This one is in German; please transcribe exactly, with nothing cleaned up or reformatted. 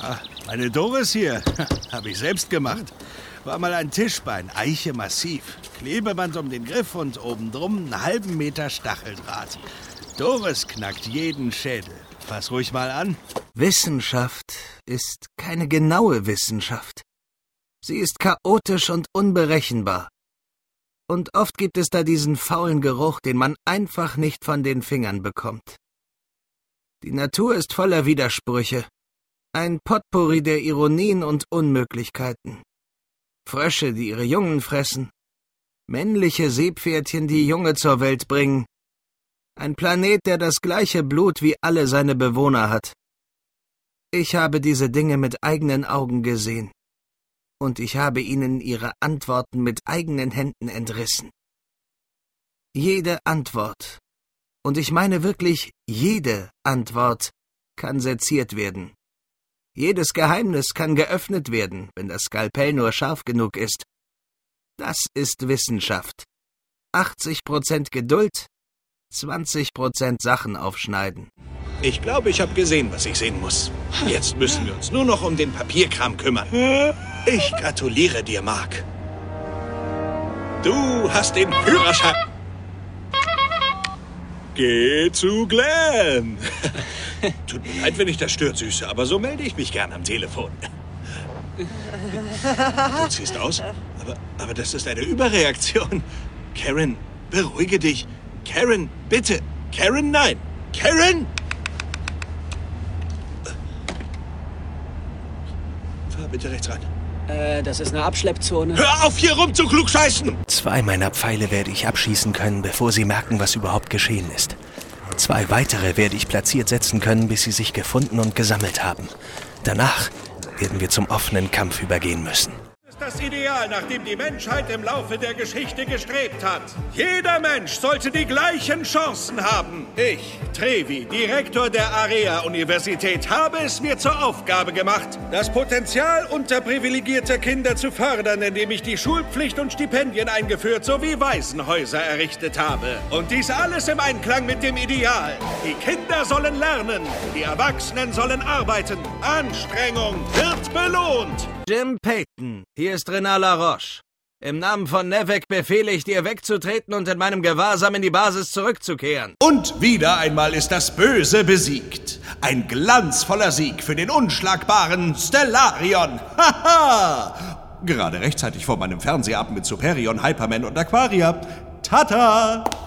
Ah, meine Doris hier, habe ich selbst gemacht. War mal ein Tischbein, Eiche massiv. Klebeband um den Griff und obendrum einen halben Meter Stacheldraht. Doris knackt jeden Schädel. Fass ruhig mal an. Wissenschaft ist keine genaue Wissenschaft. Sie ist chaotisch und unberechenbar. Und oft gibt es da diesen faulen Geruch, den man einfach nicht von den Fingern bekommt. Die Natur ist voller Widersprüche. Ein Potpourri der Ironien und Unmöglichkeiten. Frösche, die ihre Jungen fressen. Männliche Seepferdchen, die Junge zur Welt bringen. Ein Planet, der das gleiche Blut wie alle seine Bewohner hat. Ich habe diese Dinge mit eigenen Augen gesehen. Und ich habe ihnen ihre Antworten mit eigenen Händen entrissen. Jede Antwort, und ich meine wirklich jede Antwort, kann seziert werden. Jedes Geheimnis kann geöffnet werden, wenn das Skalpell nur scharf genug ist. Das ist Wissenschaft. achtzig Prozent Geduld, zwanzig Prozent Sachen aufschneiden. Ich glaube, ich habe gesehen, was ich sehen muss. Jetzt müssen wir uns nur noch um den Papierkram kümmern. Ich gratuliere dir, Mark. Du hast den Führerschein. Geh zu Glenn. Tut mir leid, wenn ich das stört, Süße, aber so melde ich mich gern am Telefon. Du ziehst aus, aber, aber das ist eine Überreaktion. Karen, beruhige dich. Karen, bitte. Karen, nein. Karen! Fahr bitte rechts ran. Äh, das ist eine Abschleppzone. Hör auf, hier rum zu klugscheißen! Zwei meiner Pfeile werde ich abschießen können, bevor sie merken, was überhaupt geschehen ist. Zwei weitere werde ich platziert setzen können, bis sie sich gefunden und gesammelt haben. Danach werden wir zum offenen Kampf übergehen müssen. Das ist das Ideal, nach dem die Menschheit im Laufe der Geschichte gestrebt hat. Jeder Mensch sollte die gleichen Chancen haben. Ich, Trevi, Direktor der Area-Universität, habe es mir zur Aufgabe gemacht, das Potenzial unterprivilegierter Kinder zu fördern, indem ich die Schulpflicht und Stipendien eingeführt sowie Waisenhäuser errichtet habe. Und dies alles im Einklang mit dem Ideal. Die Kinder sollen lernen, die Erwachsenen sollen arbeiten. Anstrengung wird belohnt. Jim Payton, hier ist Renard Laroche. Im Namen von Nevek befehle ich dir, wegzutreten und in meinem Gewahrsam in die Basis zurückzukehren. Und wieder einmal ist das Böse besiegt. Ein glanzvoller Sieg für den unschlagbaren Stellarion. Haha! Gerade rechtzeitig vor meinem Fernsehabend mit Superion, Hyperman und Aquaria. Tata!